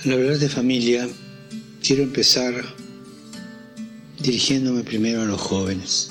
Al hablar de familia, quiero empezar dirigiéndome primero a los jóvenes.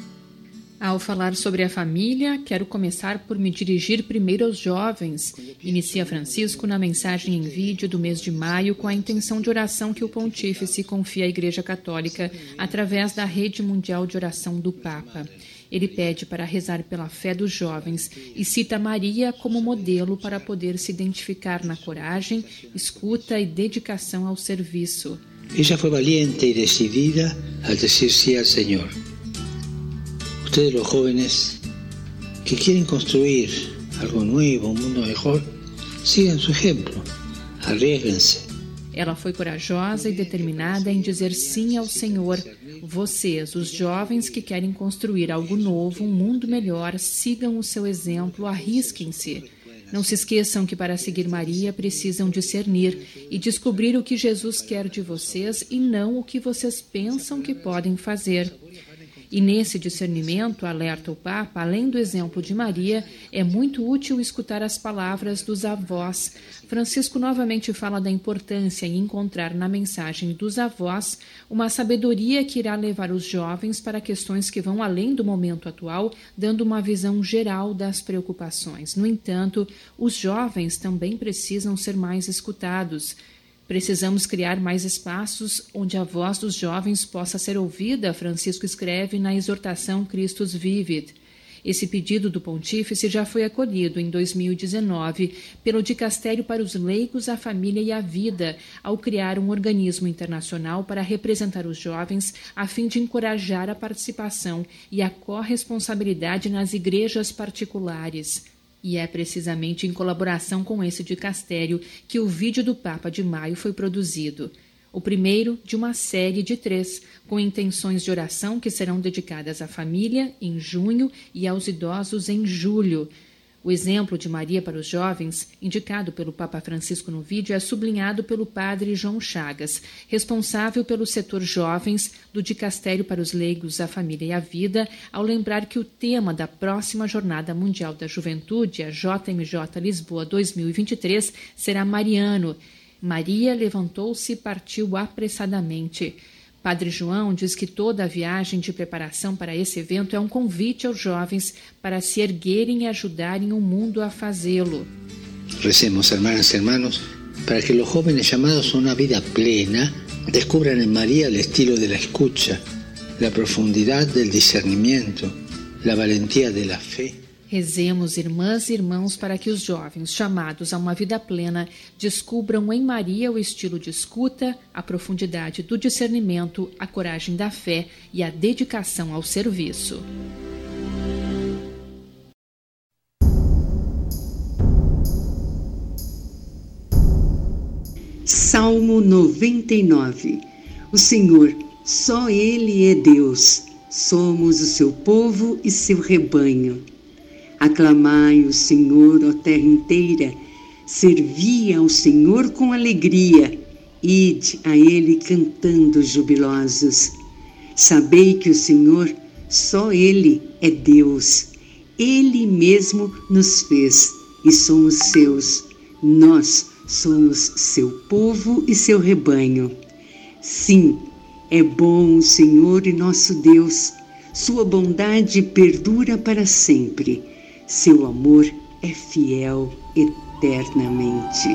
Ao falar sobre a família, quero começar por me dirigir primeiro aos jovens. Inicia Francisco na mensagem em vídeo do mês de maio com a intenção de oração que o Pontífice confia à Igreja Católica através da Rede Mundial de Oração do Papa. Ele pede para rezar pela fé dos jovens e cita Maria como modelo para poder se identificar na coragem, escuta e dedicação ao serviço. Ella fue valiente y decidida al decir sí al Señor. Ustedes los jóvenes que quieren construir algo nuevo, un mundo mejor, sigan su ejemplo, arriésguense. Ela foi corajosa e determinada em dizer sim ao Senhor. Vocês, os jovens que querem construir algo novo, um mundo melhor, sigam o seu exemplo, arrisquem-se. Não se esqueçam que para seguir Maria precisam discernir e descobrir o que Jesus quer de vocês e não o que vocês pensam que podem fazer. E nesse discernimento, alerta o Papa, além do exemplo de Maria, é muito útil escutar as palavras dos avós. Francisco novamente fala da importância em encontrar na mensagem dos avós uma sabedoria que irá levar os jovens para questões que vão além do momento atual, dando uma visão geral das preocupações. No entanto, os jovens também precisam ser mais escutados. Precisamos criar mais espaços onde a voz dos jovens possa ser ouvida, Francisco escreve na exortação Christus Vivit. Esse pedido do Pontífice já foi acolhido em 2019 pelo Dicastério para os Leigos, a Família e a Vida, ao criar um organismo internacional para representar os jovens a fim de encorajar a participação e a corresponsabilidade nas igrejas particulares. E é precisamente em colaboração com esse dicastério que o vídeo do Papa de maio foi produzido. O primeiro de uma série de 3, com intenções de oração que serão dedicadas à família em junho e aos idosos em julho. O exemplo de Maria para os jovens, indicado pelo Papa Francisco no vídeo, é sublinhado pelo padre João Chagas, responsável pelo setor jovens do Dicastério para os Leigos, a Família e a Vida, ao lembrar que o tema da próxima Jornada Mundial da Juventude, a JMJ Lisboa 2023, será mariano. Maria levantou-se e partiu apressadamente. Padre João diz que toda a viagem de preparação para esse evento é um convite aos jovens para se erguerem e ajudarem o mundo a fazê-lo. Recemos, hermanas y hermanos, para que los jóvenes llamados a una vida plena descubran en María el estilo de la escucha, la profundidad del discernimiento, la valentía de la fe. Rezemos, irmãs e irmãos, para que os jovens chamados a uma vida plena descubram em Maria o estilo de escuta, a profundidade do discernimento, a coragem da fé e a dedicação ao serviço. Salmo 99. O Senhor, só Ele é Deus. Somos o seu povo e seu rebanho. Aclamai o Senhor, ó terra inteira, servi ao Senhor com alegria, ide a Ele cantando jubilosos. Sabei que o Senhor, só Ele é Deus. Ele mesmo nos fez e somos seus. Nós somos seu povo e seu rebanho. Sim, é bom o Senhor e nosso Deus. Sua bondade perdura para sempre. Seu amor é fiel eternamente.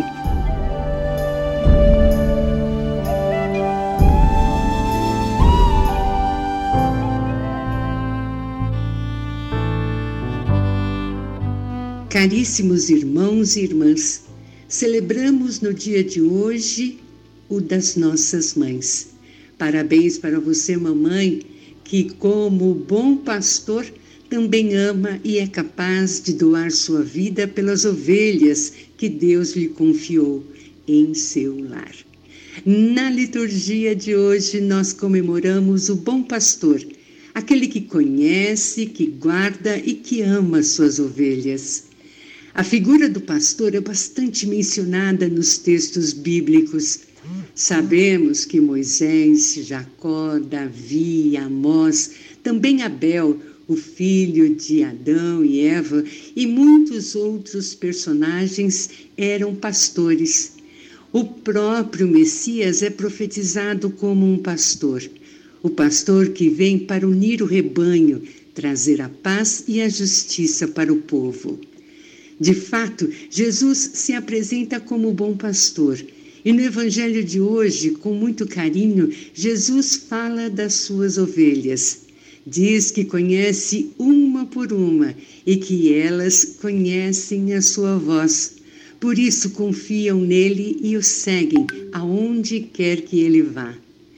Caríssimos irmãos e irmãs, celebramos no dia de hoje o das nossas mães. Parabéns para você, mamãe, que como bom pastor também ama e é capaz de doar sua vida pelas ovelhas que Deus lhe confiou em seu lar. Na liturgia de hoje nós comemoramos o bom pastor, aquele que conhece, que guarda e que ama suas ovelhas. A figura do pastor é bastante mencionada nos textos bíblicos. Sabemos que Moisés, Jacó, Davi, Amós, também Abel, o filho de Adão e Eva, e muitos outros personagens eram pastores. O próprio Messias é profetizado como um pastor, o pastor que vem para unir o rebanho, trazer a paz e a justiça para o povo. De fato, Jesus se apresenta como o bom pastor. E no Evangelho de hoje, com muito carinho, Jesus fala das suas ovelhas. Diz que conhece uma por uma e que elas conhecem a sua voz. Por isso confiam nele e o seguem aonde quer que ele vá.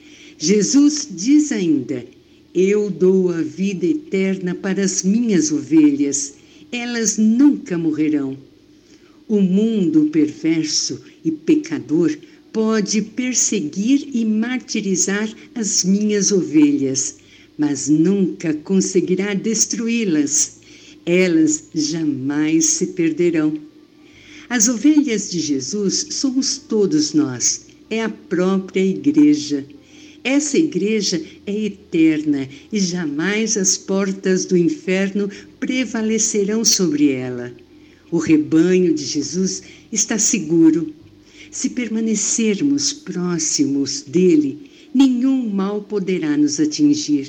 Jesus diz ainda: eu dou a vida eterna para as minhas ovelhas, elas nunca morrerão. O mundo perverso e pecador pode perseguir e martirizar as minhas ovelhas, mas nunca conseguirá destruí-las. Elas jamais se perderão. As ovelhas de Jesus somos todos nós, é a própria igreja. Essa igreja é eterna e jamais as portas do inferno prevalecerão sobre ela. O rebanho de Jesus está seguro. Se permanecermos próximos dele, nenhum mal poderá nos atingir.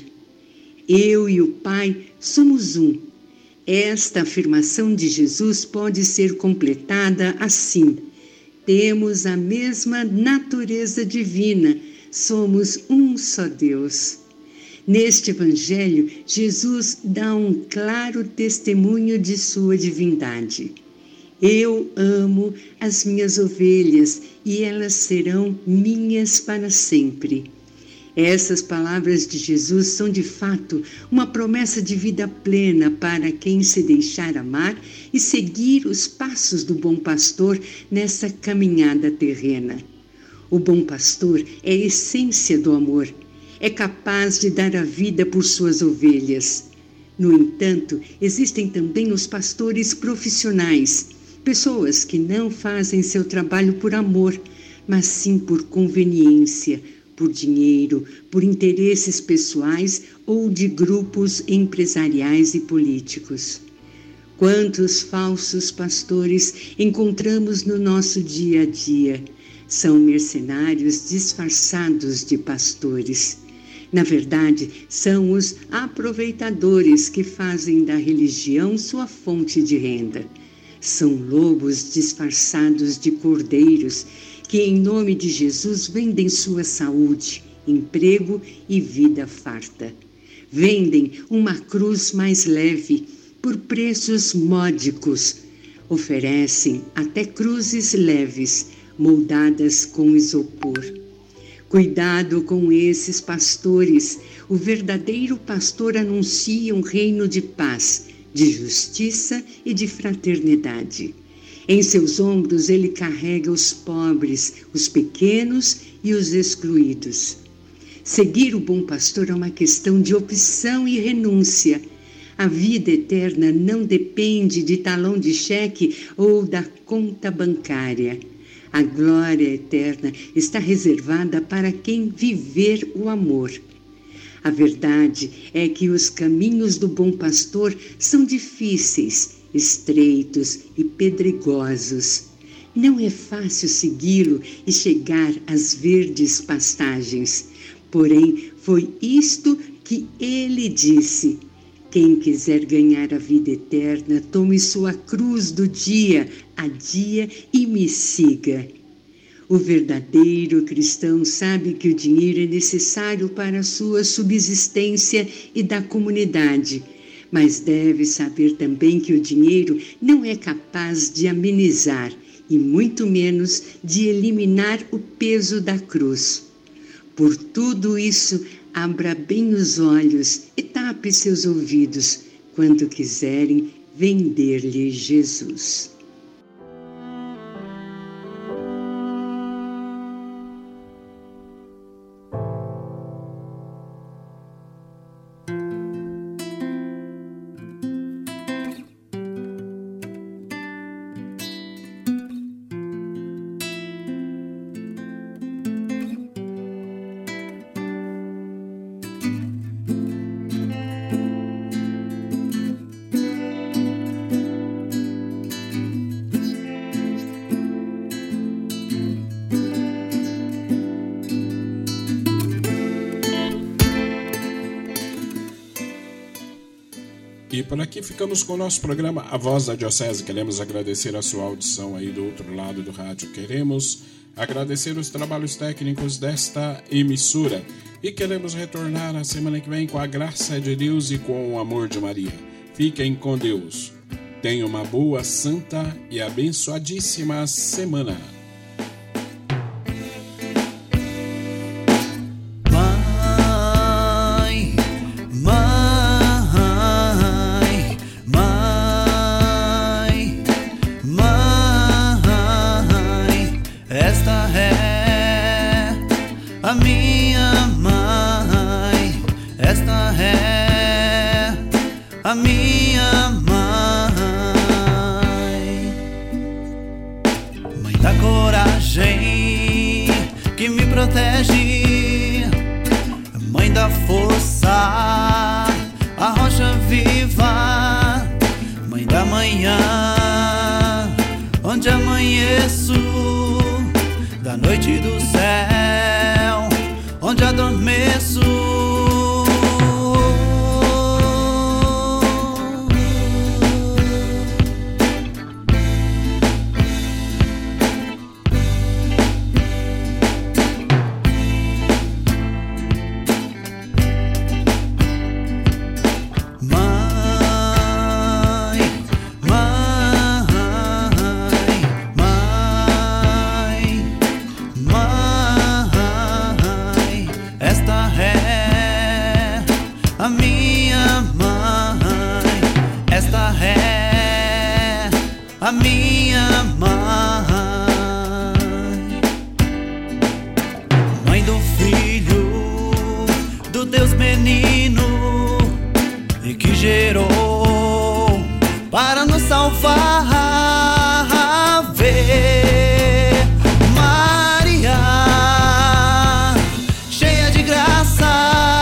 Eu e o Pai somos um. Esta afirmação de Jesus pode ser completada assim: temos a mesma natureza divina, somos um só Deus. Neste Evangelho, Jesus dá um claro testemunho de sua divindade. Eu amo as minhas ovelhas e elas serão minhas para sempre. Essas palavras de Jesus são de fato uma promessa de vida plena para quem se deixar amar e seguir os passos do bom pastor nessa caminhada terrena. O bom pastor é a essência do amor. É capaz de dar a vida por suas ovelhas. No entanto, existem também os pastores profissionais, pessoas que não fazem seu trabalho por amor, mas sim por conveniência, por dinheiro, por interesses pessoais ou de grupos empresariais e políticos. Quantos falsos pastores encontramos no nosso dia a dia? São mercenários disfarçados de pastores. Na verdade, são os aproveitadores que fazem da religião sua fonte de renda. São lobos disfarçados de cordeiros que, em nome de Jesus, vendem sua saúde, emprego e vida farta. Vendem uma cruz mais leve por preços módicos. Oferecem até cruzes leves, moldadas com isopor. Cuidado com esses pastores. O verdadeiro pastor anuncia um reino de paz, de justiça e de fraternidade. Em seus ombros ele carrega os pobres, os pequenos e os excluídos. Seguir o bom pastor é uma questão de opção e renúncia. A vida eterna não depende de talão de cheque ou da conta bancária. A glória eterna está reservada para quem viver o amor. A verdade é que os caminhos do bom pastor são difíceis, estreitos e pedregosos. Não é fácil segui-lo e chegar às verdes pastagens. Porém, foi isto que ele disse: quem quiser ganhar a vida eterna, tome sua cruz do dia a dia e me siga. O verdadeiro cristão sabe que o dinheiro é necessário para a sua subsistência e da comunidade, mas deve saber também que o dinheiro não é capaz de amenizar e muito menos de eliminar o peso da cruz. Por tudo isso, abra bem os olhos e tape seus ouvidos quando quiserem vender-lhe Jesus. E por aqui ficamos com o nosso programa A Voz da Diocese. Queremos agradecer a sua audição aí do outro lado do rádio. Queremos agradecer os trabalhos técnicos desta emissora. E queremos retornar na semana que vem com a graça de Deus e com o amor de Maria. Fiquem com Deus. Tenham uma boa, santa e abençoadíssima semana. Minha mãe da coragem que me protege, mãe da força, a rocha viva, mãe da manhã, onde amanheço, da noite do céu, onde adormeço. A minha mãe do Filho, do Deus menino, e que gerou para nos salvar. Vê Maria, cheia de graça,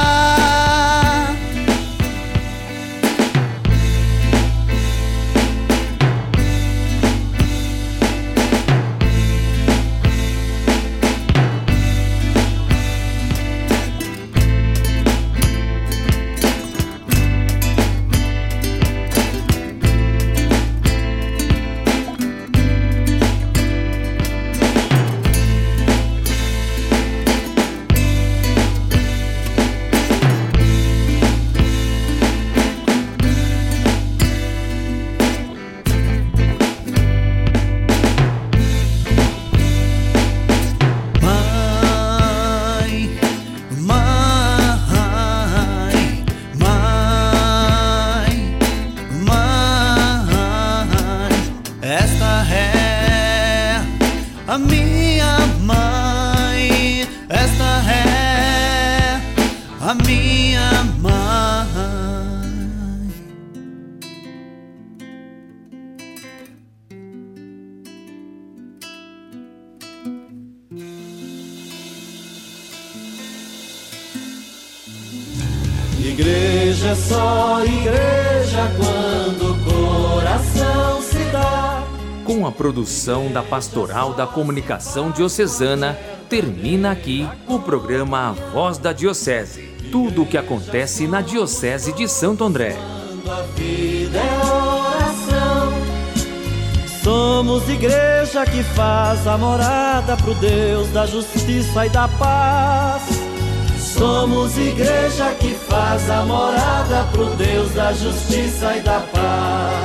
a minha mãe, esta é a minha mãe. Igreja é só igreja quando o coração se dá. Com a produção da Pastoral da Comunicação Diocesana, termina aqui o programa A Voz da Diocese. Tudo o que acontece na Diocese de Santo André. A vida é oração. Somos igreja que faz a morada pro Deus da justiça e da paz. Somos igreja que faz a morada pro Deus da justiça e da paz.